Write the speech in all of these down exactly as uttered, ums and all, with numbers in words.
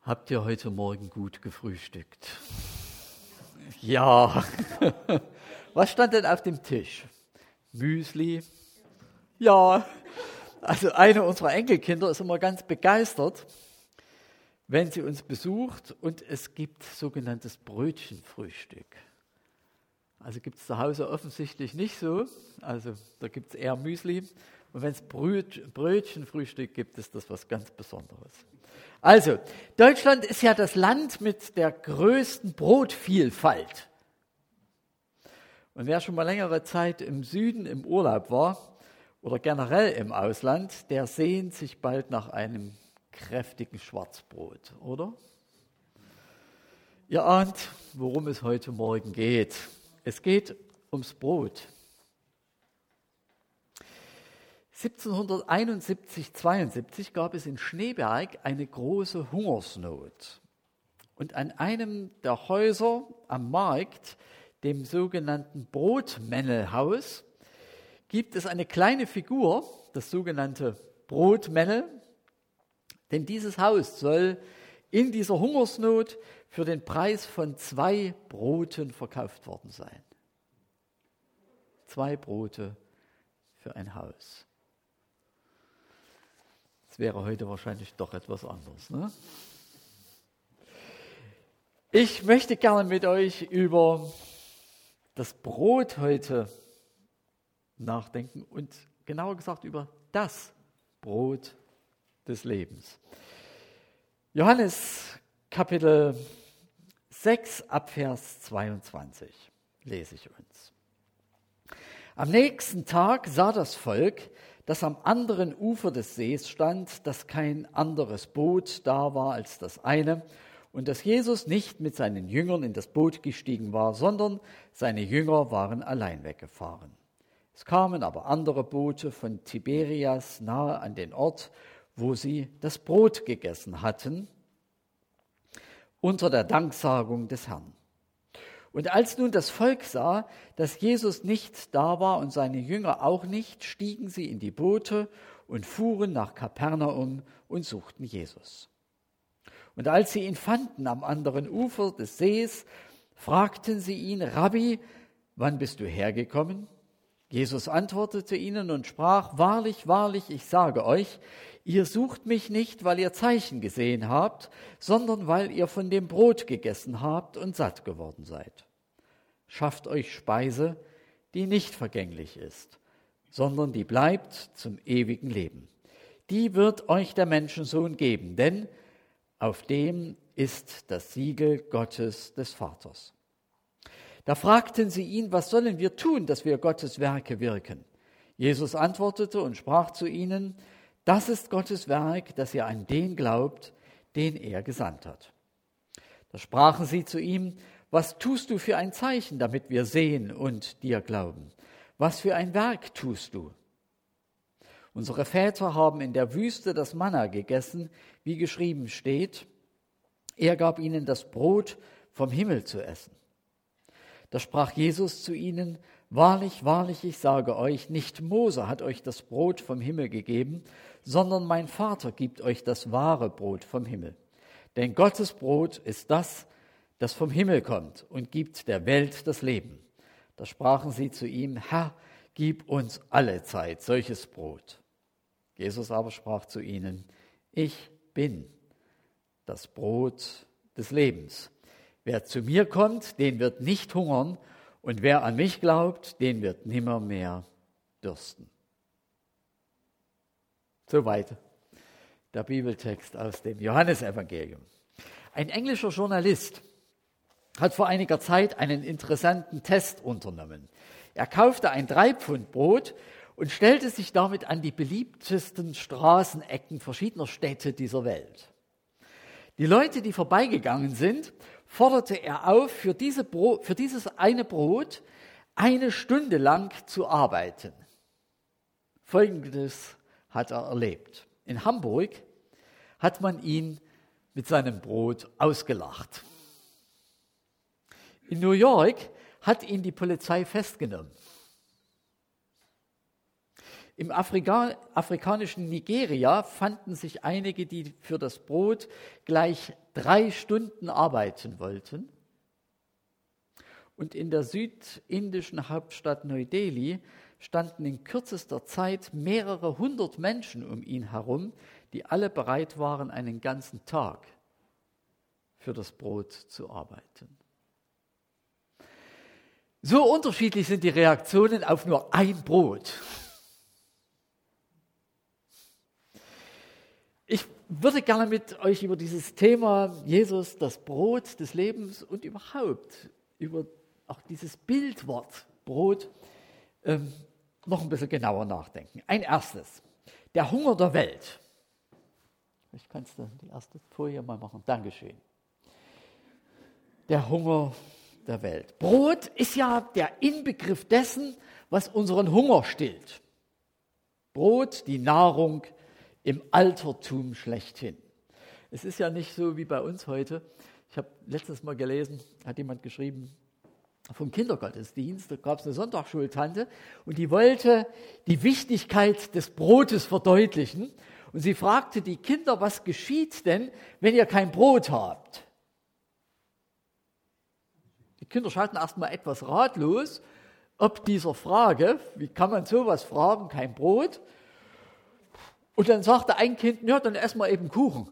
Habt ihr heute Morgen gut gefrühstückt? Ja. Was stand denn auf dem Tisch? Müsli? Ja. Also eine unserer Enkelkinder ist immer ganz begeistert, wenn sie uns besucht und es gibt sogenanntes Brötchenfrühstück. Also gibt es zu Hause offensichtlich nicht so, also da gibt es eher Müsli. Und wenn es Brötchenfrühstück gibt, ist das was ganz Besonderes. Also, Deutschland ist ja das Land mit der größten Brotvielfalt. Und wer schon mal längere Zeit im Süden im Urlaub war oder generell im Ausland, der sehnt sich bald nach einem kräftigen Schwarzbrot, oder? Ihr ahnt, worum es heute Morgen geht. Es geht ums Brot. siebzehnhunderteinundsiebzig, zweiundsiebzig gab es in Schneeberg eine große Hungersnot. Und an einem der Häuser am Markt, dem sogenannten Brotmännelhaus, gibt es eine kleine Figur, das sogenannte Brotmännel. Denn dieses Haus soll in dieser Hungersnot für den Preis von zwei Broten verkauft worden sein. Zwei Brote für ein Haus. Das wäre heute wahrscheinlich doch etwas anderes, ne? Ich möchte gerne mit euch über das Brot heute nachdenken und genauer gesagt über das Brot des Lebens. Johannes Kapitel sechs ab Vers zweiundzwanzig lese ich uns. Am nächsten Tag sah das Volk, das am anderen Ufer des Sees stand, dass kein anderes Boot da war als das eine und dass Jesus nicht mit seinen Jüngern in das Boot gestiegen war, sondern seine Jünger waren allein weggefahren. Es kamen aber andere Boote von Tiberias nahe an den Ort, wo sie das Brot gegessen hatten, unter der Danksagung des Herrn. Und als nun das Volk sah, dass Jesus nicht da war und seine Jünger auch nicht, stiegen sie in die Boote und fuhren nach Kapernaum und suchten Jesus. Und als sie ihn fanden am anderen Ufer des Sees, fragten sie ihn: Rabbi, wann bist du hergekommen? Jesus antwortete ihnen und sprach: Wahrlich, wahrlich, ich sage euch, ihr sucht mich nicht, weil ihr Zeichen gesehen habt, sondern weil ihr von dem Brot gegessen habt und satt geworden seid. Schafft euch Speise, die nicht vergänglich ist, sondern die bleibt zum ewigen Leben. Die wird euch der Menschensohn geben, denn auf dem ist das Siegel Gottes des Vaters. Da fragten sie ihn: Was sollen wir tun, dass wir Gottes Werke wirken? Jesus antwortete und sprach zu ihnen: Das ist Gottes Werk, dass ihr an den glaubt, den er gesandt hat. Da sprachen sie zu ihm: Was tust du für ein Zeichen, damit wir sehen und dir glauben? Was für ein Werk tust du? Unsere Väter haben in der Wüste das Manna gegessen, wie geschrieben steht: Er gab ihnen das Brot vom Himmel zu essen. Da sprach Jesus zu ihnen: Wahrlich, wahrlich, ich sage euch, nicht Mose hat euch das Brot vom Himmel gegeben, sondern mein Vater gibt euch das wahre Brot vom Himmel. Denn Gottes Brot ist das, das vom Himmel kommt und gibt der Welt das Leben. Da sprachen sie zu ihm: Herr, gib uns alle Zeit solches Brot. Jesus aber sprach zu ihnen: Ich bin das Brot des Lebens. Wer zu mir kommt, den wird nicht hungern, und wer an mich glaubt, den wird nimmermehr dürsten. Soweit der Bibeltext aus dem Johannesevangelium. Ein englischer Journalist hat vor einiger Zeit einen interessanten Test unternommen. Er kaufte ein Drei-Pfund-Brot und stellte sich damit an die beliebtesten Straßenecken verschiedener Städte dieser Welt. Die Leute, die vorbeigegangen sind, forderte er auf, für, diese Bro- für dieses eine Brot eine Stunde lang zu arbeiten. Folgendes hat er erlebt. In Hamburg hat man ihn mit seinem Brot ausgelacht. In New York hat ihn die Polizei festgenommen. Im Afrika, afrikanischen Nigeria fanden sich einige, die für das Brot gleich drei Stunden arbeiten wollten. Und in der südindischen Hauptstadt Neu-Delhi standen in kürzester Zeit mehrere hundert Menschen um ihn herum, die alle bereit waren, einen ganzen Tag für das Brot zu arbeiten. So unterschiedlich sind die Reaktionen auf nur ein Brot. Ich würde gerne mit euch über dieses Thema Jesus, das Brot des Lebens und überhaupt über auch dieses Bildwort Brot ähm, noch ein bisschen genauer nachdenken. Ein erstes, der Hunger der Welt. Vielleicht kannst du die erste Folie mal machen. Dankeschön. Der Hunger der Welt. Brot ist ja der Inbegriff dessen, was unseren Hunger stillt. Brot, die Nahrung im Altertum schlechthin. Es ist ja nicht so wie bei uns heute. Ich habe letztes Mal gelesen, hat jemand geschrieben, vom Kindergottesdienst, da gab es eine Sonntagsschultante und die wollte die Wichtigkeit des Brotes verdeutlichen. Und sie fragte die Kinder, was geschieht denn, wenn ihr kein Brot habt? Die Kinder schauten erst mal etwas ratlos, ob dieser Frage, wie kann man sowas fragen, kein Brot? Und dann sagte ein Kind, ja, dann essen wir eben Kuchen.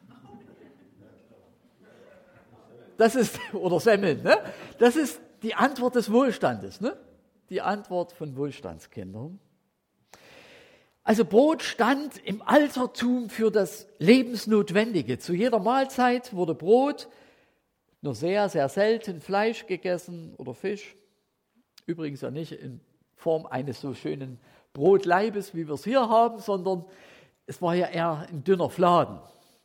Das ist, oder Semmeln, ne? Das ist die Antwort des Wohlstandes, ne? Die Antwort von Wohlstandskindern. Also Brot stand im Altertum für das Lebensnotwendige. Zu jeder Mahlzeit wurde Brot, nur sehr, sehr selten Fleisch gegessen oder Fisch. Übrigens ja nicht in Form eines so schönen Brotleibes, wie wir es hier haben, sondern es war ja eher ein dünner Fladen.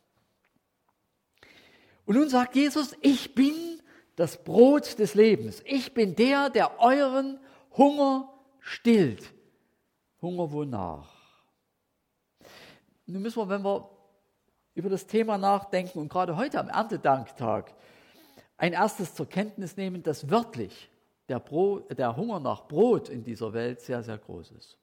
Und nun sagt Jesus, ich bin das Brot des Lebens. Ich bin der, der euren Hunger stillt. Hunger wonach? Nun müssen wir, wenn wir über das Thema nachdenken und gerade heute am Erntedanktag ein erstes zur Kenntnis nehmen, dass wörtlich der, Brot, der Hunger nach Brot in dieser Welt sehr, sehr groß ist.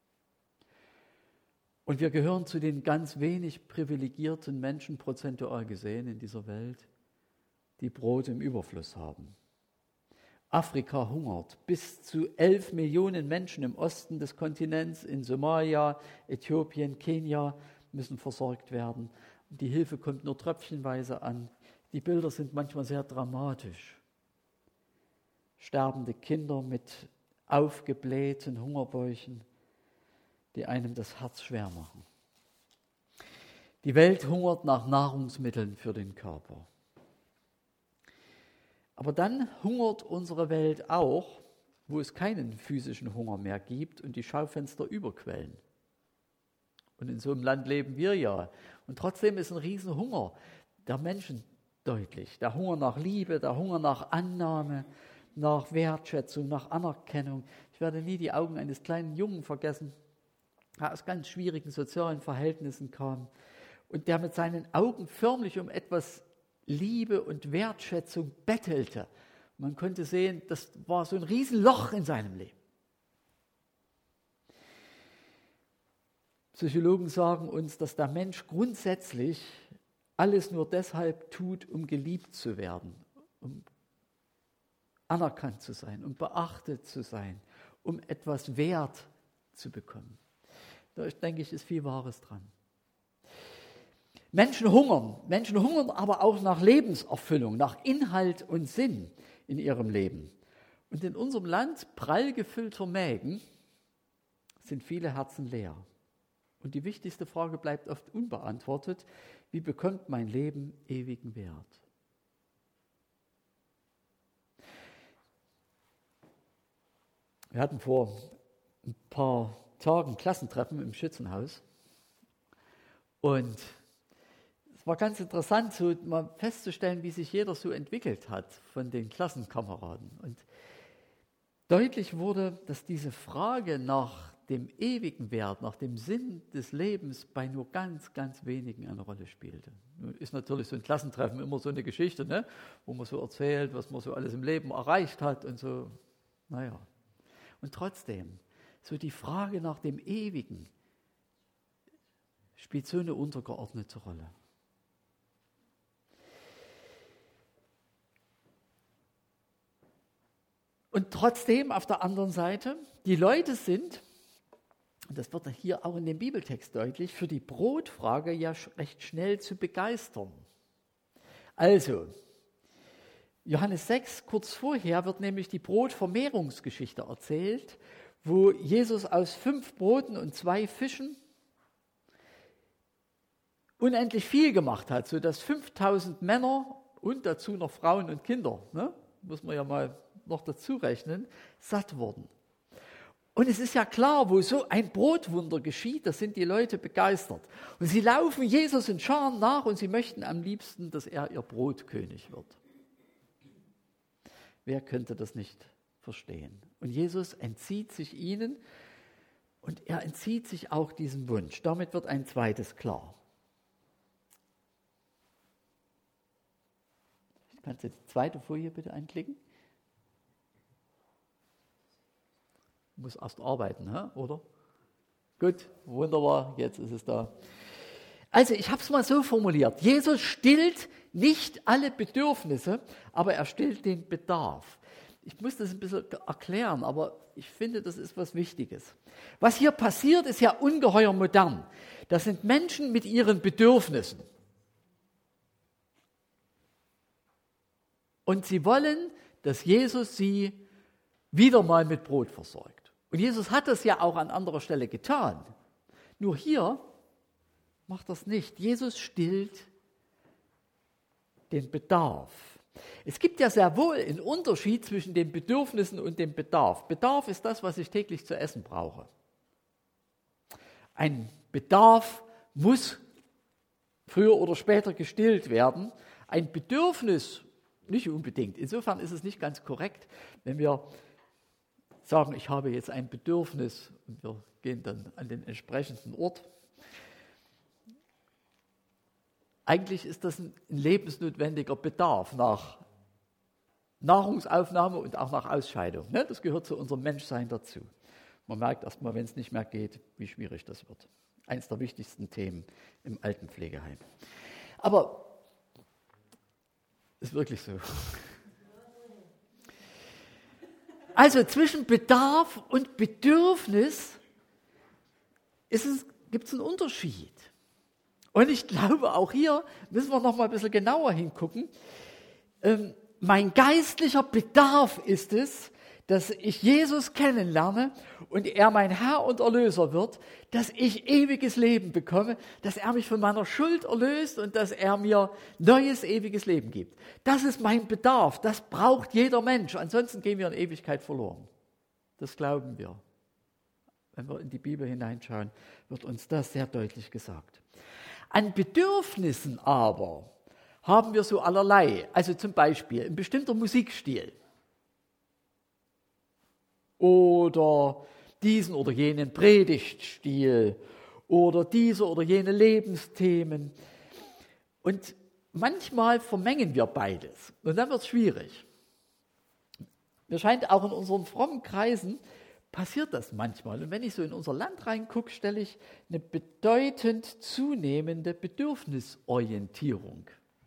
Und wir gehören zu den ganz wenig privilegierten Menschen, prozentual gesehen, in dieser Welt, die Brot im Überfluss haben. Afrika hungert. Bis zu elf Millionen Menschen im Osten des Kontinents, in Somalia, Äthiopien, Kenia, müssen versorgt werden. Und die Hilfe kommt nur tröpfchenweise an. Die Bilder sind manchmal sehr dramatisch. Sterbende Kinder mit aufgeblähten Hungerbäuchen, die einem das Herz schwer machen. Die Welt hungert nach Nahrungsmitteln für den Körper. Aber dann hungert unsere Welt auch, wo es keinen physischen Hunger mehr gibt und die Schaufenster überquellen. Und in so einem Land leben wir ja. Und trotzdem ist ein Riesenhunger der Menschen deutlich. Der Hunger nach Liebe, der Hunger nach Annahme, nach Wertschätzung, nach Anerkennung. Ich werde nie die Augen eines kleinen Jungen vergessen, der aus ganz schwierigen sozialen Verhältnissen kam und der mit seinen Augen förmlich um etwas Liebe und Wertschätzung bettelte. Man konnte sehen, das war so ein Riesenloch in seinem Leben. Psychologen sagen uns, dass der Mensch grundsätzlich alles nur deshalb tut, um geliebt zu werden, um anerkannt zu sein, um beachtet zu sein, um etwas Wert zu bekommen. Da denke ich, ist viel Wahres dran. Menschen hungern, Menschen hungern aber auch nach Lebenserfüllung, nach Inhalt und Sinn in ihrem Leben. Und in unserem Land, prall gefüllter Mägen, sind viele Herzen leer. Und die wichtigste Frage bleibt oft unbeantwortet: Wie bekommt mein Leben ewigen Wert? Wir hatten vor ein paar Tagen Klassentreffen im Schützenhaus und es war ganz interessant, so mal festzustellen, wie sich jeder so entwickelt hat von den Klassenkameraden. Und deutlich wurde, dass diese Frage nach dem ewigen Wert, nach dem Sinn des Lebens bei nur ganz, ganz wenigen eine Rolle spielte. Nun ist natürlich so ein Klassentreffen immer so eine Geschichte, ne? Wo man so erzählt, was man so alles im Leben erreicht hat und so, naja. Und trotzdem, So die Frage nach dem Ewigen spielt so eine untergeordnete Rolle. Und trotzdem auf der anderen Seite, die Leute sind, und das wird hier auch in dem Bibeltext deutlich, für die Brotfrage ja recht schnell zu begeistern. Also, Johannes sechs, kurz vorher, wird nämlich die Brotvermehrungsgeschichte erzählt, wo Jesus aus fünf Broten und zwei Fischen unendlich viel gemacht hat, sodass fünftausend Männer und dazu noch Frauen und Kinder, ne, muss man ja mal noch dazu rechnen, satt wurden. Und es ist ja klar, wo so ein Brotwunder geschieht, da sind die Leute begeistert. Und sie laufen Jesus in Scharen nach und sie möchten am liebsten, dass er ihr Brotkönig wird. Wer könnte das nicht verstehen? Und Jesus entzieht sich ihnen und er entzieht sich auch diesem Wunsch. Damit wird ein zweites klar. Kannst du die zweite Folie bitte einklicken? Muss erst arbeiten, oder? Gut, wunderbar, jetzt ist es da. Also ich habe es mal so formuliert. Jesus stillt nicht alle Bedürfnisse, aber er stillt den Bedarf. Ich muss das ein bisschen erklären, aber ich finde, das ist was Wichtiges. Was hier passiert, ist ja ungeheuer modern. Das sind Menschen mit ihren Bedürfnissen. Und sie wollen, dass Jesus sie wieder mal mit Brot versorgt. Und Jesus hat das ja auch an anderer Stelle getan. Nur hier macht das nicht. Jesus stillt den Bedarf. Es gibt ja sehr wohl einen Unterschied zwischen den Bedürfnissen und dem Bedarf. Bedarf ist das, was ich täglich zu essen brauche. Ein Bedarf muss früher oder später gestillt werden. Ein Bedürfnis nicht unbedingt. Insofern ist es nicht ganz korrekt, wenn wir sagen, ich habe jetzt ein Bedürfnis und wir gehen dann an den entsprechenden Ort. Eigentlich ist das ein lebensnotwendiger Bedarf nach Nahrungsaufnahme und auch nach Ausscheidung. Das gehört zu unserem Menschsein dazu. Man merkt erst mal, wenn es nicht mehr geht, wie schwierig das wird. Eines der wichtigsten Themen im Altenpflegeheim. Aber ist wirklich so. Also zwischen Bedarf und Bedürfnis gibt es einen Unterschied. Und ich glaube, auch hier müssen wir noch mal ein bisschen genauer hingucken. Ähm, mein geistlicher Bedarf ist es, dass ich Jesus kennenlerne und er mein Herr und Erlöser wird, dass ich ewiges Leben bekomme, dass er mich von meiner Schuld erlöst und dass er mir neues, ewiges Leben gibt. Das ist mein Bedarf, das braucht jeder Mensch, ansonsten gehen wir in Ewigkeit verloren. Das glauben wir. Wenn wir in die Bibel hineinschauen, wird uns das sehr deutlich gesagt. An Bedürfnissen aber haben wir so allerlei, also zum Beispiel ein bestimmter Musikstil. Oder diesen oder jenen Predigtstil oder diese oder jene Lebensthemen. Und manchmal vermengen wir beides und dann wird es schwierig. Mir scheint auch in unseren frommen Kreisen passiert das manchmal. Und wenn ich so in unser Land reingucke, stelle ich eine bedeutend zunehmende Bedürfnisorientierung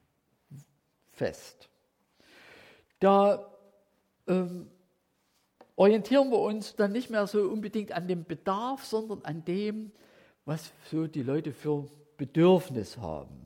fest. Da ähm, orientieren wir uns dann nicht mehr so unbedingt an dem Bedarf, sondern an dem, was so die Leute für Bedürfnis haben.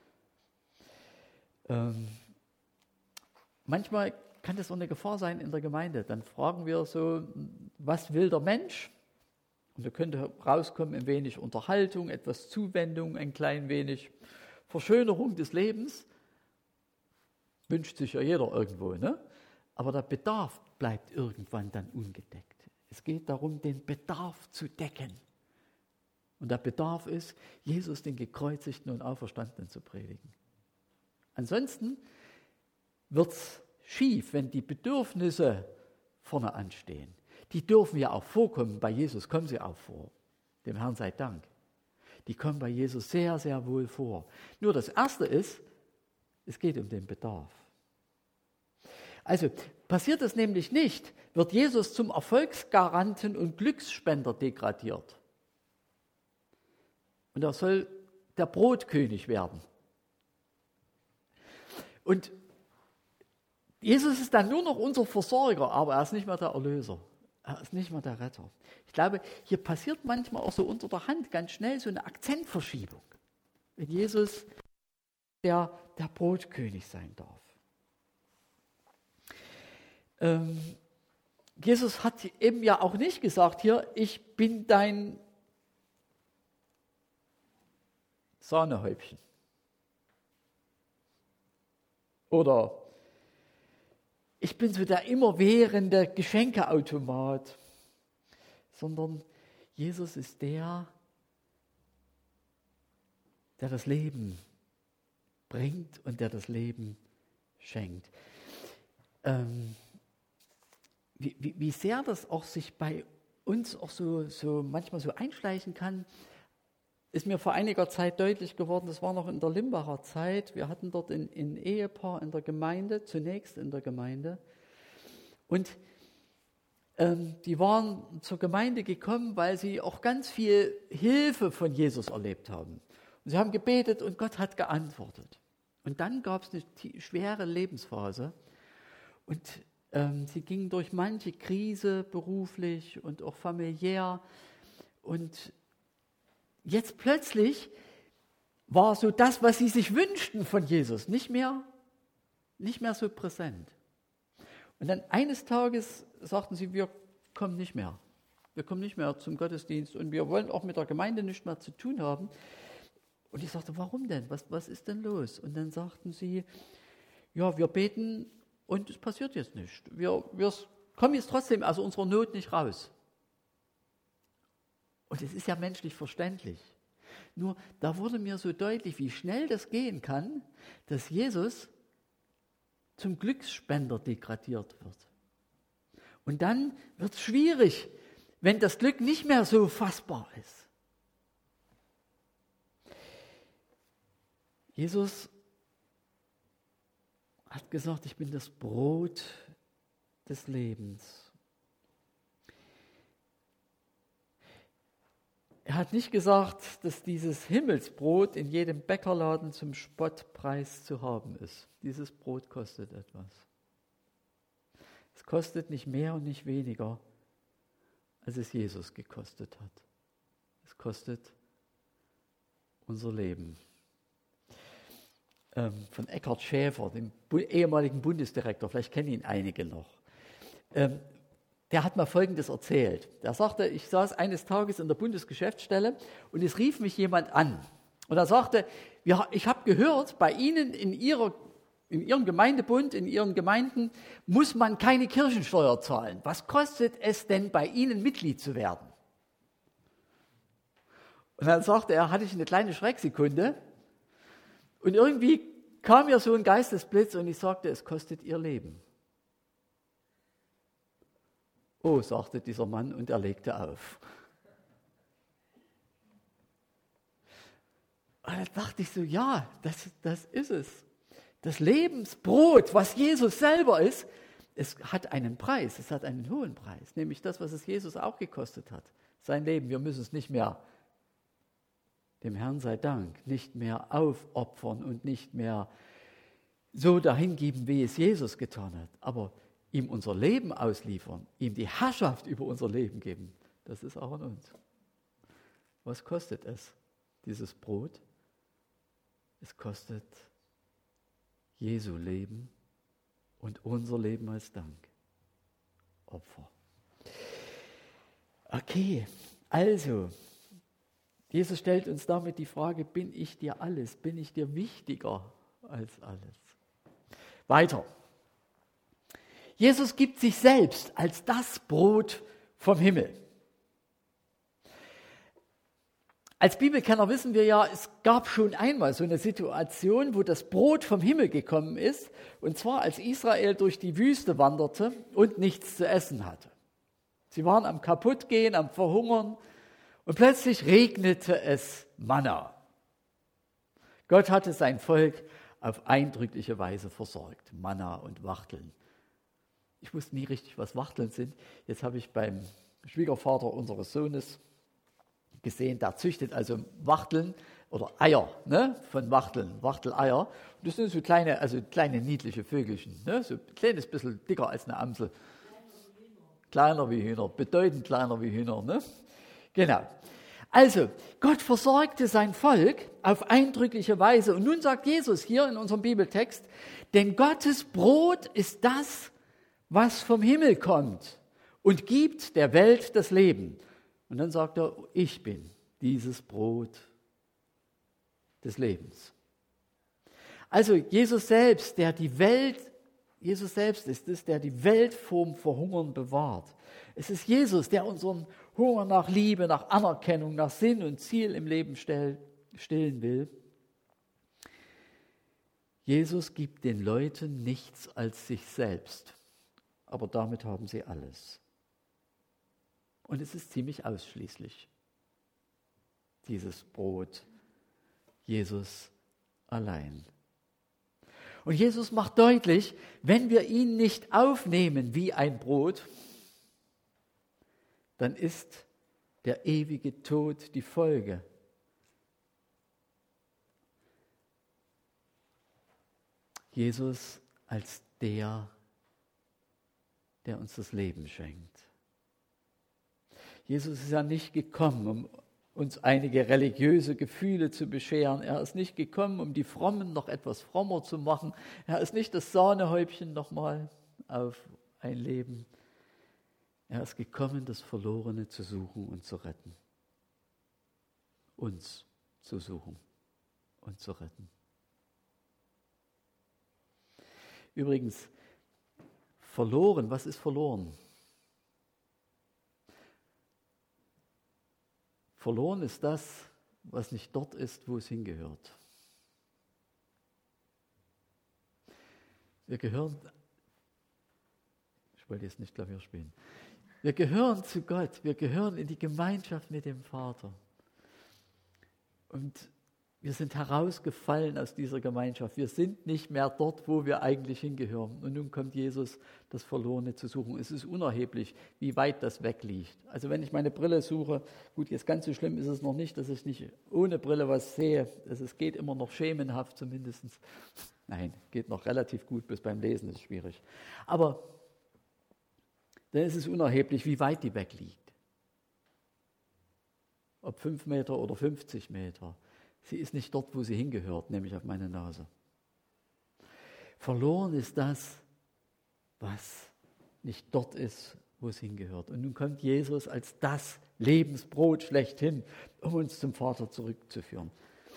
Ähm, manchmal kann das auch eine Gefahr sein in der Gemeinde. Dann fragen wir so, was will der Mensch? Und da könnte rauskommen ein wenig Unterhaltung, etwas Zuwendung, ein klein wenig Verschönerung des Lebens. Wünscht sich ja jeder irgendwo, ne? Aber der Bedarf bleibt irgendwann dann ungedeckt. Es geht darum, den Bedarf zu decken. Und der Bedarf ist, Jesus, den Gekreuzigten und Auferstandenen, zu predigen. Ansonsten wird es schief, wenn die Bedürfnisse vorne anstehen. Die dürfen ja auch vorkommen. Bei Jesus kommen sie auch vor. Dem Herrn sei Dank. Die kommen bei Jesus sehr, sehr wohl vor. Nur das Erste ist, es geht um den Bedarf. Also, passiert es nämlich nicht, wird Jesus zum Erfolgsgaranten und Glücksspender degradiert. Und er soll der Brotkönig werden. Und Jesus ist dann nur noch unser Versorger, aber er ist nicht mehr der Erlöser. Er ist nicht mehr der Retter. Ich glaube, hier passiert manchmal auch so unter der Hand ganz schnell so eine Akzentverschiebung, wenn Jesus der, der Brotkönig sein darf. Ähm, Jesus hat eben ja auch nicht gesagt, hier, ich bin dein Sahnehäubchen. Oder ich bin so der immerwährende Geschenkeautomat. Sondern Jesus ist der, der das Leben bringt und der das Leben schenkt. Ähm, wie, wie, wie sehr das auch sich bei uns auch so, so manchmal so einschleichen kann, ist mir vor einiger Zeit deutlich geworden. Das war noch in der Limbacher Zeit. Wir hatten dort ein, ein Ehepaar in der Gemeinde, zunächst in der Gemeinde. Und ähm, die waren zur Gemeinde gekommen, weil sie auch ganz viel Hilfe von Jesus erlebt haben. Und sie haben gebetet und Gott hat geantwortet. Und dann gab es eine t- schwere Lebensphase. Und ähm, sie gingen durch manche Krise beruflich und auch familiär. Und jetzt plötzlich war so das, was sie sich wünschten von Jesus, nicht mehr, nicht mehr so präsent. Und dann eines Tages sagten sie, wir kommen nicht mehr. Wir kommen nicht mehr zum Gottesdienst und wir wollen auch mit der Gemeinde nichts mehr zu tun haben. Und ich sagte, warum denn? Was, was ist denn los? Und dann sagten sie, ja, wir beten und es passiert jetzt nichts. Wir, wir kommen jetzt trotzdem aus unserer Not nicht raus. Und es ist ja menschlich verständlich. Nur da wurde mir so deutlich, wie schnell das gehen kann, dass Jesus zum Glücksspender degradiert wird. Und dann wird es schwierig, wenn das Glück nicht mehr so fassbar ist. Jesus hat gesagt, ich bin das Brot des Lebens. Er hat nicht gesagt, dass dieses Himmelsbrot in jedem Bäckerladen zum Spottpreis zu haben ist. Dieses Brot kostet etwas. Es kostet nicht mehr und nicht weniger, als es Jesus gekostet hat. Es kostet unser Leben. Ähm, von Eckhard Schäfer, dem bu- ehemaligen Bundesdirektor, vielleicht kennen ihn einige noch. Ähm, Der hat mal Folgendes erzählt. Der sagte, ich saß eines Tages in der Bundesgeschäftsstelle und es rief mich jemand an. Und er sagte, ja, ich habe gehört, bei Ihnen in, ihrer, in Ihrem Gemeindebund, in Ihren Gemeinden muss man keine Kirchensteuer zahlen. Was kostet es denn, bei Ihnen Mitglied zu werden? Und dann sagte er, hatte ich eine kleine Schrecksekunde und irgendwie kam mir so ein Geistesblitz und ich sagte, es kostet Ihr Leben. Oh, sagte dieser Mann und er legte auf. Und da dachte ich so, ja, das, das ist es. Das Lebensbrot, was Jesus selber ist, es hat einen Preis, es hat einen hohen Preis, nämlich das, was es Jesus auch gekostet hat. Sein Leben, wir müssen es nicht mehr, dem Herrn sei Dank, nicht mehr aufopfern und nicht mehr so dahingeben, wie es Jesus getan hat. Aber ihm unser Leben ausliefern, ihm die Herrschaft über unser Leben geben, das ist auch an uns. Was kostet es, dieses Brot? Es kostet Jesu Leben und unser Leben als Dank. Opfer. Okay, also, Jesus stellt uns damit die Frage, bin ich dir alles? Bin ich dir wichtiger als alles? Weiter. Jesus gibt sich selbst als das Brot vom Himmel. Als Bibelkenner wissen wir ja, es gab schon einmal so eine Situation, wo das Brot vom Himmel gekommen ist, und zwar als Israel durch die Wüste wanderte und nichts zu essen hatte. Sie waren am Kaputtgehen, am Verhungern und plötzlich regnete es Manna. Gott hatte sein Volk auf eindrückliche Weise versorgt, Manna und Wachteln. ich wusste nie richtig, was Wachteln sind. Jetzt habe ich beim Schwiegervater unseres Sohnes gesehen, der züchtet also Wachteln oder Eier, ne, von Wachteln, Wachteleier. Und das sind so kleine, also kleine niedliche Vögelchen, ne, so ein kleines bisschen dicker als eine Amsel. Kleiner wie Hühner, bedeutend kleiner wie Hühner, ne? Genau. Also, Gott versorgte sein Volk auf eindrückliche Weise. Und nun sagt Jesus hier in unserem Bibeltext, denn Gottes Brot ist das, was vom Himmel kommt und gibt der Welt das Leben. Und dann sagt er, ich bin dieses Brot des Lebens. Also Jesus selbst, der die Welt, Jesus selbst ist es, der die Welt vom Verhungern bewahrt. Es ist Jesus, der unseren Hunger nach Liebe, nach Anerkennung, nach Sinn und Ziel im Leben stillen will. Jesus gibt den Leuten nichts als sich selbst, aber damit haben sie alles. Und es ist ziemlich ausschließlich, dieses Brot, Jesus allein. Und Jesus macht deutlich, wenn wir ihn nicht aufnehmen wie ein Brot, dann ist der ewige Tod die Folge. Jesus als der, der uns das Leben schenkt. Jesus ist ja nicht gekommen, um uns einige religiöse Gefühle zu bescheren. Er ist nicht gekommen, um die Frommen noch etwas frommer zu machen. Er ist nicht das Sahnehäubchen nochmal auf ein Leben. Er ist gekommen, das Verlorene zu suchen und zu retten. Uns zu suchen und zu retten. Übrigens, verloren, was ist verloren? Verloren ist das, was nicht dort ist, wo es hingehört. Wir gehören, ich wollte jetzt nicht Klavier spielen, wir gehören zu Gott, wir gehören in die Gemeinschaft mit dem Vater. Und wir sind herausgefallen aus dieser Gemeinschaft. Wir sind nicht mehr dort, wo wir eigentlich hingehören. Und nun kommt Jesus, das Verlorene zu suchen. Es ist unerheblich, wie weit das weg liegt. Also wenn ich meine Brille suche, gut, jetzt ganz so schlimm ist es noch nicht, dass ich nicht ohne Brille was sehe. Es geht immer noch schemenhaft zumindest. Nein, geht noch relativ gut, bis beim Lesen ist es schwierig. Aber dann ist es unerheblich, wie weit die weg liegt. Ob fünf Meter oder fünfzig Meter. Sie ist nicht dort, wo sie hingehört, nämlich auf meine Nase. Verloren ist das, was nicht dort ist, wo es hingehört. Und nun kommt Jesus als das Lebensbrot schlechthin, um uns zum Vater zurückzuführen.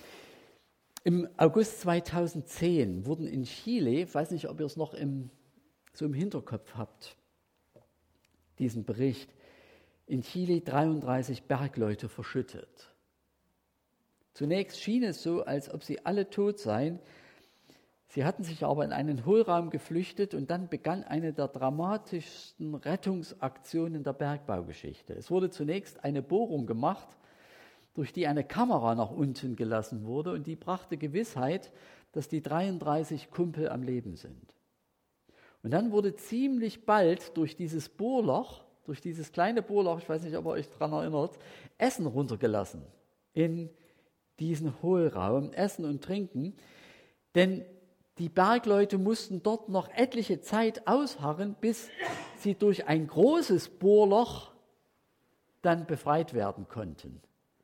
Im August zweitausendzehn wurden in Chile, ich weiß nicht, ob ihr es noch im, so im Hinterkopf habt, diesen Bericht, in Chile dreiunddreißig Bergleute verschüttet. Zunächst schien es so, als ob sie alle tot seien. Sie hatten sich aber in einen Hohlraum geflüchtet und dann begann eine der dramatischsten Rettungsaktionen der Bergbaugeschichte. Es wurde zunächst eine Bohrung gemacht, durch die eine Kamera nach unten gelassen wurde und die brachte Gewissheit, dass die dreiunddreißig Kumpel am Leben sind. Und dann wurde ziemlich bald durch dieses Bohrloch, durch dieses kleine Bohrloch, ich weiß nicht, ob ihr euch daran erinnert, Essen runtergelassen in diesen Hohlraum, Essen und Trinken, denn die Bergleute mussten dort noch etliche Zeit ausharren, bis sie durch ein großes Bohrloch dann befreit werden konnten.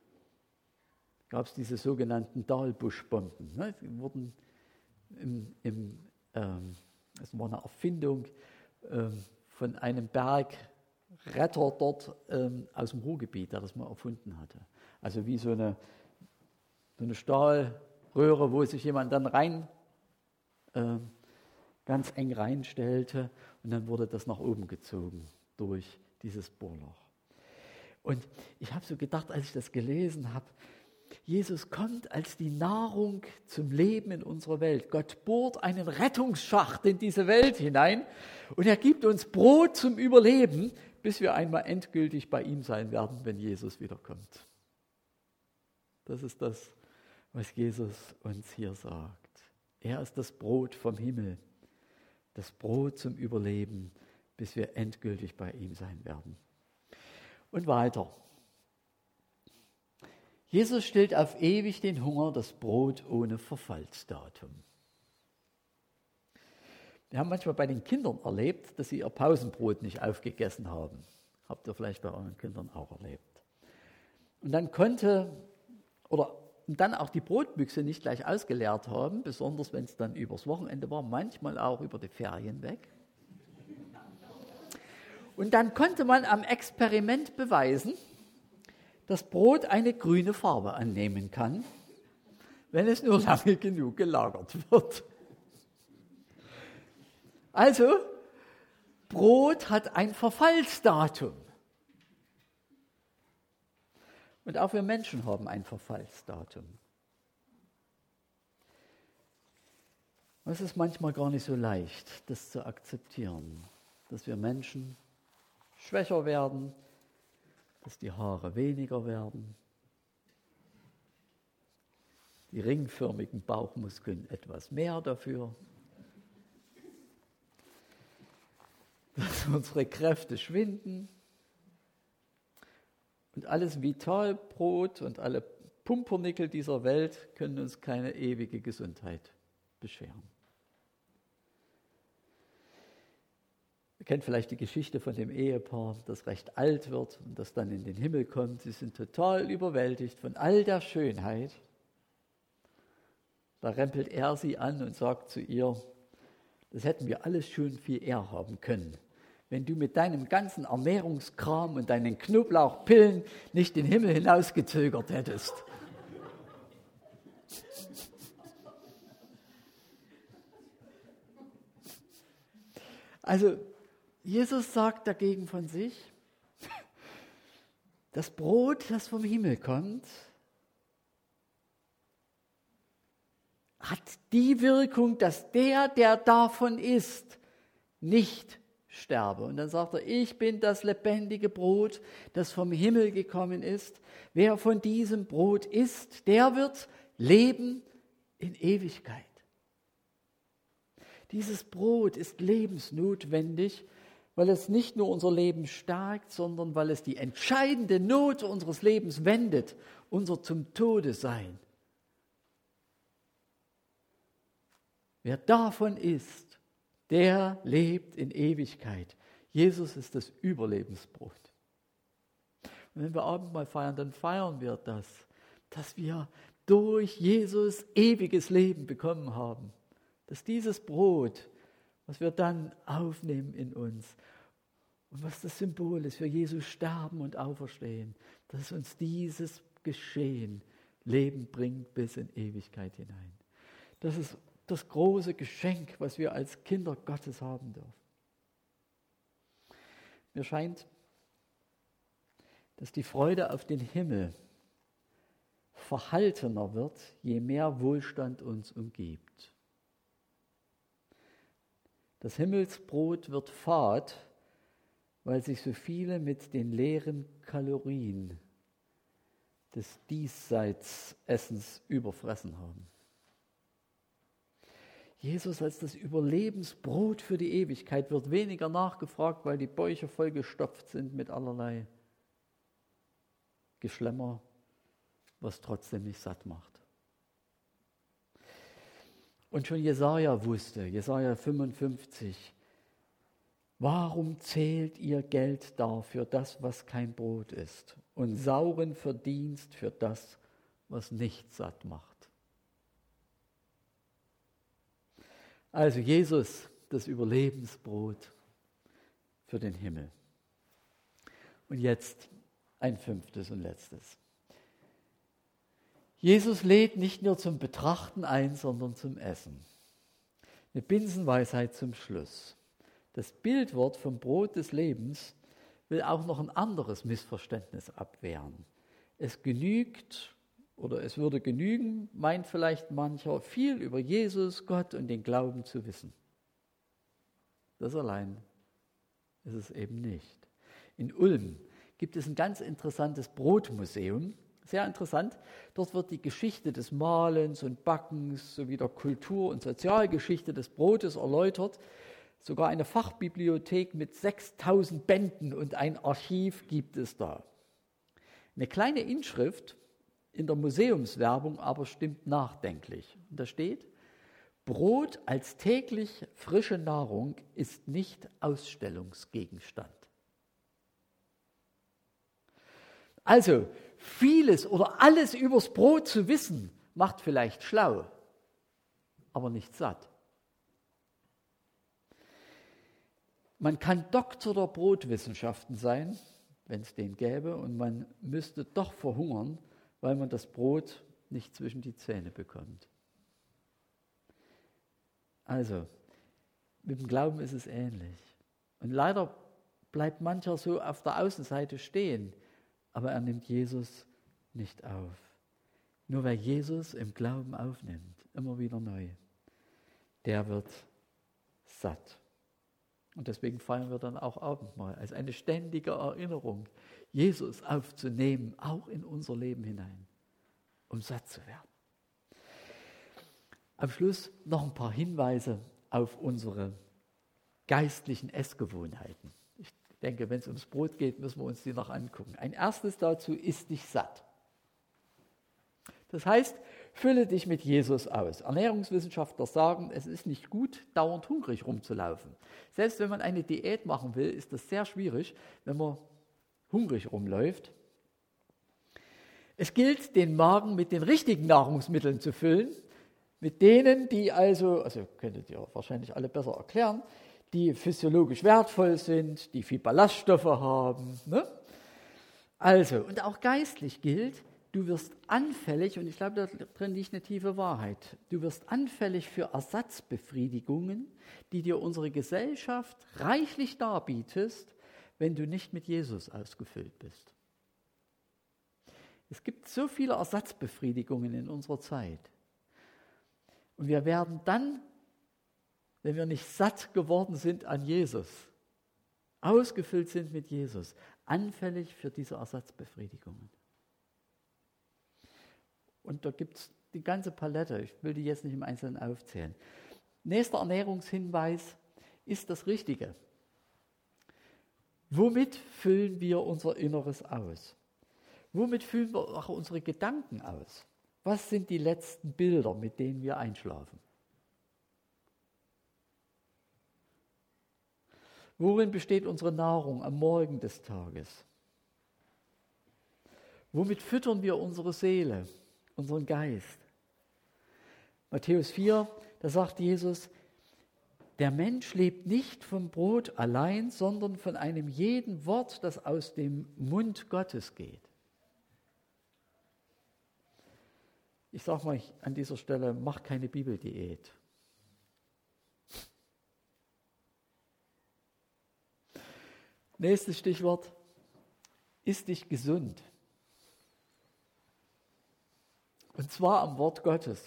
Gab es diese sogenannten Dahlbuschbomben. Ne? Die wurden im, im, ähm, das war eine Erfindung ähm, von einem Bergretter dort ähm, aus dem Ruhrgebiet, der das mal erfunden hatte. Also wie so eine So eine Stahlröhre, wo sich jemand dann rein, äh, ganz eng reinstellte und dann wurde das nach oben gezogen durch dieses Bohrloch. Und ich habe so gedacht, als ich das gelesen habe, Jesus kommt als die Nahrung zum Leben in unserer Welt. Gott bohrt einen Rettungsschacht in diese Welt hinein und er gibt uns Brot zum Überleben, bis wir einmal endgültig bei ihm sein werden, wenn Jesus wiederkommt. Das ist das, was Jesus uns hier sagt. Er ist das Brot vom Himmel, das Brot zum Überleben, bis wir endgültig bei ihm sein werden. Und weiter. Jesus stillt auf ewig den Hunger, das Brot ohne Verfallsdatum. Wir haben manchmal bei den Kindern erlebt, dass sie ihr Pausenbrot nicht aufgegessen haben. Habt ihr vielleicht bei euren Kindern auch erlebt. Und dann konnte, oder und dann auch die Brotbüchse nicht gleich ausgeleert haben, besonders wenn es dann übers Wochenende war, manchmal auch über die Ferien weg. Und dann konnte man am Experiment beweisen, dass Brot eine grüne Farbe annehmen kann, wenn es nur lange genug gelagert wird. Also, Brot hat ein Verfallsdatum. Und auch wir Menschen haben ein Verfallsdatum. Und es ist manchmal gar nicht so leicht, das zu akzeptieren, dass wir Menschen schwächer werden, dass die Haare weniger werden, die ringförmigen Bauchmuskeln etwas mehr dafür, dass unsere Kräfte schwinden und alles Vitalbrot und alle Pumpernickel dieser Welt können uns keine ewige Gesundheit bescheren. Ihr kennt vielleicht die Geschichte von dem Ehepaar, das recht alt wird und das dann in den Himmel kommt. Sie sind total überwältigt von all der Schönheit. Da rempelt er sie an und sagt zu ihr, das hätten wir alles schon viel eher haben können, wenn du mit deinem ganzen Ernährungskram und deinen Knoblauchpillen nicht den Himmel hinausgezögert hättest. Also, Jesus sagt dagegen von sich, das Brot, das vom Himmel kommt, hat die Wirkung, dass der, der davon isst, nicht sterbe. Und dann sagt er, ich bin das lebendige Brot, das vom Himmel gekommen ist. Wer von diesem Brot isst, der wird leben in Ewigkeit. Dieses Brot ist lebensnotwendig, weil es nicht nur unser Leben stärkt, sondern weil es die entscheidende Not unseres Lebens wendet, unser zum Tode sein. Wer davon isst, der lebt in Ewigkeit. Jesus ist das Überlebensbrot. Und wenn wir Abendmahl feiern, dann feiern wir das, dass wir durch Jesus ewiges Leben bekommen haben. Dass dieses Brot, was wir dann aufnehmen in uns und was das Symbol ist für Jesus Sterben und Auferstehen, dass uns dieses Geschehen Leben bringt bis in Ewigkeit hinein. Das ist das große Geschenk, was wir als Kinder Gottes haben dürfen. Mir scheint, dass die Freude auf den Himmel verhaltener wird, je mehr Wohlstand uns umgibt. Das Himmelsbrot wird fad, weil sich so viele mit den leeren Kalorien des Diesseitsessens überfressen haben. Jesus als das Überlebensbrot für die Ewigkeit wird weniger nachgefragt, weil die Bäuche vollgestopft sind mit allerlei Geschlemmer, was trotzdem nicht satt macht. Und schon Jesaja wusste, Jesaja fünfundfünfzig, warum zählt ihr Geld dar für das, was kein Brot ist, und sauren Verdienst für das, was nicht satt macht? Also Jesus, das Überlebensbrot für den Himmel. Und jetzt ein fünftes und letztes. Jesus lädt nicht nur zum Betrachten ein, sondern zum Essen. Eine Binsenweisheit zum Schluss. Das Bildwort vom Brot des Lebens will auch noch ein anderes Missverständnis abwehren. Es genügt, oder es würde genügen, meint vielleicht mancher, viel über Jesus, Gott und den Glauben zu wissen. Das allein ist es eben nicht. In Ulm gibt es ein ganz interessantes Brotmuseum, sehr interessant. Dort wird die Geschichte des Mahlens und Backens sowie der Kultur- und Sozialgeschichte des Brotes erläutert. Sogar eine Fachbibliothek mit sechstausend Bänden und ein Archiv gibt es da. Eine kleine Inschrift in der Museumswerbung aber stimmt nachdenklich. Und da steht: Brot als täglich frische Nahrung ist nicht Ausstellungsgegenstand. Also vieles oder alles übers Brot zu wissen, macht vielleicht schlau, aber nicht satt. Man kann Doktor der Brotwissenschaften sein, wenn es den gäbe, und man müsste doch verhungern, weil man das Brot nicht zwischen die Zähne bekommt. Also, mit dem Glauben ist es ähnlich. Und leider bleibt mancher so auf der Außenseite stehen, aber er nimmt Jesus nicht auf. Nur wer Jesus im Glauben aufnimmt, immer wieder neu, der wird satt. Und deswegen feiern wir dann auch Abendmahl als eine ständige Erinnerung, Jesus aufzunehmen, auch in unser Leben hinein, um satt zu werden. Am Schluss noch ein paar Hinweise auf unsere geistlichen Essgewohnheiten. Ich denke, wenn es ums Brot geht, müssen wir uns die noch angucken. Ein erstes dazu: Iss dich satt. Das heißt, fülle dich mit Jesus aus. Ernährungswissenschaftler sagen, es ist nicht gut, dauernd hungrig rumzulaufen. Selbst wenn man eine Diät machen will, ist das sehr schwierig, wenn man hungrig rumläuft. Es gilt, den Magen mit den richtigen Nahrungsmitteln zu füllen, mit denen, die also, also könntet ihr wahrscheinlich alle besser erklären, die physiologisch wertvoll sind, die viel Ballaststoffe haben. Ne? Also, und auch geistlich gilt, du wirst anfällig, und ich glaube, da drin liegt eine tiefe Wahrheit, du wirst anfällig für Ersatzbefriedigungen, die dir unsere Gesellschaft reichlich darbietet, wenn du nicht mit Jesus ausgefüllt bist. Es gibt so viele Ersatzbefriedigungen in unserer Zeit. Und wir werden dann, wenn wir nicht satt geworden sind an Jesus, ausgefüllt sind mit Jesus, anfällig für diese Ersatzbefriedigungen. Und da gibt es die ganze Palette. Ich will die jetzt nicht im Einzelnen aufzählen. Nächster Ernährungshinweis ist das Richtige. Womit füllen wir unser Inneres aus? Womit füllen wir auch unsere Gedanken aus? Was sind die letzten Bilder, mit denen wir einschlafen? Worin besteht unsere Nahrung am Morgen des Tages? Womit füttern wir unsere Seele, unseren Geist? Matthäus vier, da sagt Jesus, der Mensch lebt nicht vom Brot allein, sondern von einem jeden Wort, das aus dem Mund Gottes geht. Ich sage mal an dieser Stelle, mach keine Bibeldiät. Nächstes Stichwort, iss dich gesund. Und zwar am Wort Gottes.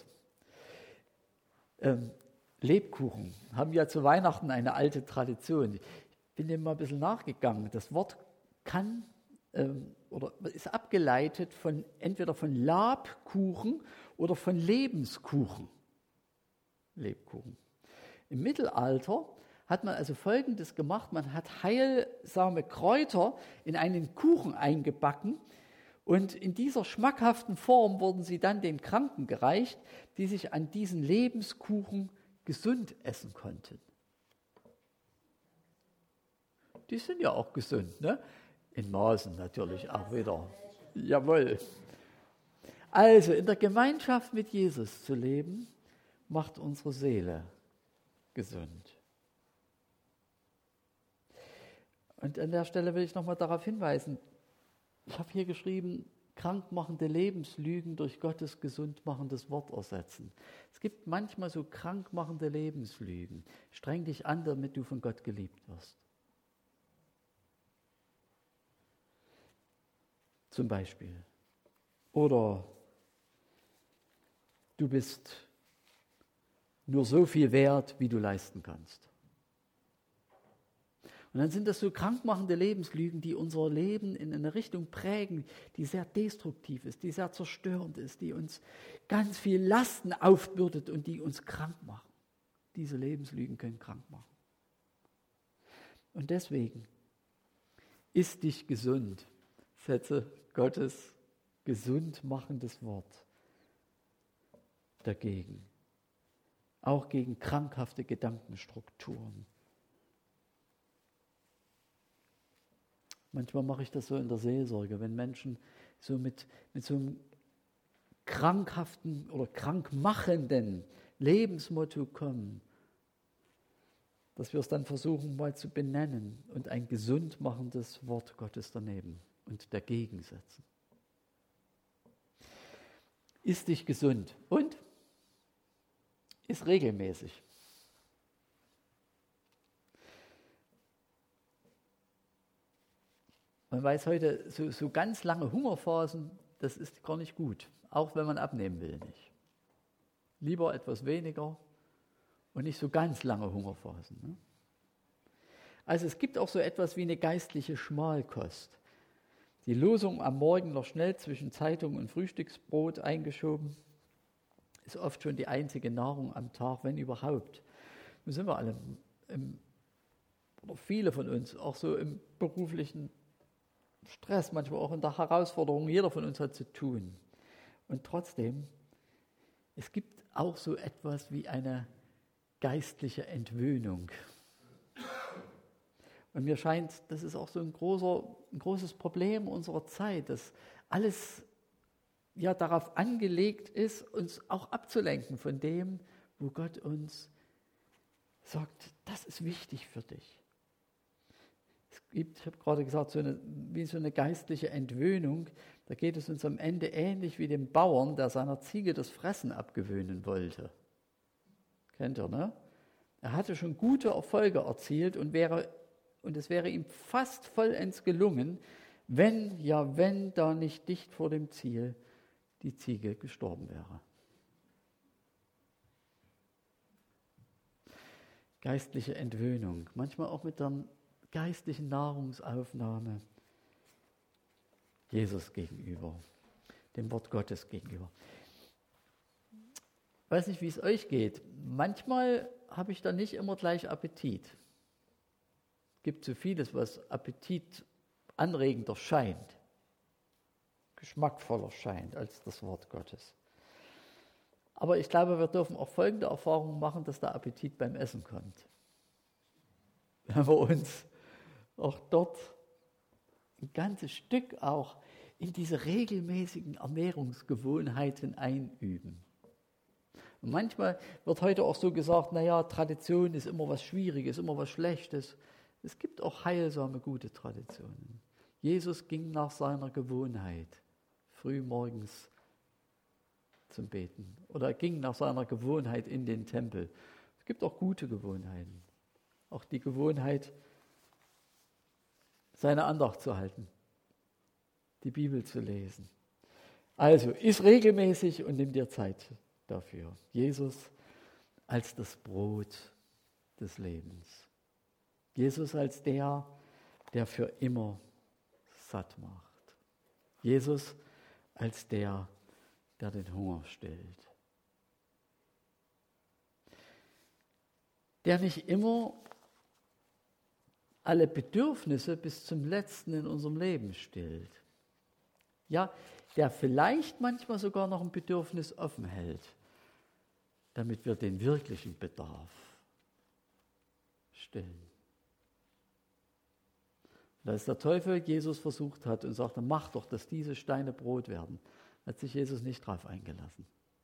Ähm, Lebkuchen haben ja zu Weihnachten eine alte Tradition. Ich bin dem mal ein bisschen nachgegangen. Das Wort kann ähm, oder ist abgeleitet von entweder von Labkuchen oder von Lebenskuchen. Lebkuchen. Im Mittelalter hat man also Folgendes gemacht: Man hat heilsame Kräuter in einen Kuchen eingebacken. Und in dieser schmackhaften Form wurden sie dann den Kranken gereicht, die sich an diesen Lebenskuchen gesund essen konnten. Die sind ja auch gesund, ne? In Maßen natürlich auch wieder. Jawohl. Also in der Gemeinschaft mit Jesus zu leben, macht unsere Seele gesund. Und an der Stelle will ich nochmal darauf hinweisen, ich habe hier geschrieben, krankmachende Lebenslügen durch Gottes gesundmachendes Wort ersetzen. Es gibt manchmal so krankmachende Lebenslügen. Streng dich an, damit du von Gott geliebt wirst. Zum Beispiel. Oder du bist nur so viel wert, wie du leisten kannst. Und dann sind das so krankmachende Lebenslügen, die unser Leben in eine Richtung prägen, die sehr destruktiv ist, die sehr zerstörend ist, die uns ganz viel Lasten aufbürdet und die uns krank machen. Diese Lebenslügen können krank machen. Und deswegen ist dich gesund. Setze Gottes gesund machendes Wort dagegen. Auch gegen krankhafte Gedankenstrukturen. Manchmal mache ich das so in der Seelsorge, wenn Menschen so mit, mit so einem krankhaften oder krankmachenden Lebensmotto kommen, dass wir es dann versuchen mal zu benennen und ein gesund machendes Wort Gottes daneben und dagegen setzen. Ist dich gesund und ist regelmäßig. Man weiß heute, so, so ganz lange Hungerphasen, das ist gar nicht gut, auch wenn man abnehmen will nicht. Lieber etwas weniger und nicht so ganz lange Hungerphasen. Ne? Also es gibt auch so etwas wie eine geistliche Schmalkost. Die Losung am Morgen noch schnell zwischen Zeitung und Frühstücksbrot eingeschoben, ist oft schon die einzige Nahrung am Tag, wenn überhaupt. Nun sind wir alle, im, oder viele von uns, auch so im beruflichen Stress, manchmal auch in der Herausforderung, jeder von uns hat zu tun. Und trotzdem, es gibt auch so etwas wie eine geistliche Entwöhnung. Und mir scheint, das ist auch so ein, großer, ein großes Problem unserer Zeit, dass alles ja darauf angelegt ist, uns auch abzulenken von dem, wo Gott uns sagt, das ist wichtig für dich. Es gibt, ich habe gerade gesagt, so eine, wie so eine geistliche Entwöhnung, da geht es uns am Ende ähnlich wie dem Bauern, der seiner Ziege das Fressen abgewöhnen wollte. Kennt ihr, ne? Er hatte schon gute Erfolge erzielt und, wäre, und es wäre ihm fast vollends gelungen, wenn, ja wenn, da nicht dicht vor dem Ziel die Ziege gestorben wäre. Geistliche Entwöhnung, manchmal auch mit der geistlichen Nahrungsaufnahme Jesus gegenüber, dem Wort Gottes gegenüber. Ich weiß nicht, wie es euch geht. Manchmal habe ich da nicht immer gleich Appetit. Es gibt so vieles, was appetitanregender scheint, geschmackvoller scheint als das Wort Gottes. Aber ich glaube, wir dürfen auch folgende Erfahrung machen, dass der Appetit beim Essen kommt. Wenn wir uns auch dort ein ganzes Stück auch in diese regelmäßigen Ernährungsgewohnheiten einüben. Und manchmal wird heute auch so gesagt, naja, Tradition ist immer was Schwieriges, immer was Schlechtes. Es gibt auch heilsame, gute Traditionen. Jesus ging nach seiner Gewohnheit früh morgens zum Beten oder ging nach seiner Gewohnheit in den Tempel. Es gibt auch gute Gewohnheiten. Auch die Gewohnheit, seine Andacht zu halten, die Bibel zu lesen. Also, iss regelmäßig und nimm dir Zeit dafür. Jesus als das Brot des Lebens. Jesus als der, der für immer satt macht. Jesus als der, der den Hunger stillt. Der nicht immer alle Bedürfnisse bis zum Letzten in unserem Leben stillt. Ja, der vielleicht manchmal sogar noch ein Bedürfnis offen hält, damit wir den wirklichen Bedarf stillen. Und als der Teufel Jesus versucht hat und sagte, mach doch, dass diese Steine Brot werden, hat sich Jesus nicht drauf eingelassen.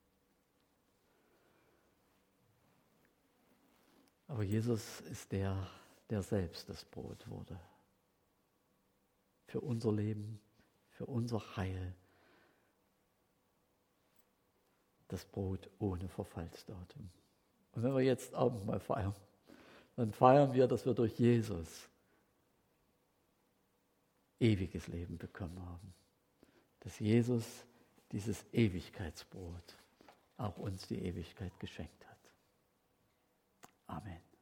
Aber Jesus ist der, der selbst das Brot wurde. Für unser Leben, für unser Heil. Das Brot ohne Verfallsdatum. Und wenn wir jetzt Abendmahl feiern, dann feiern wir, dass wir durch Jesus ewiges Leben bekommen haben. Dass Jesus dieses Ewigkeitsbrot auch uns die Ewigkeit geschenkt hat. Amen.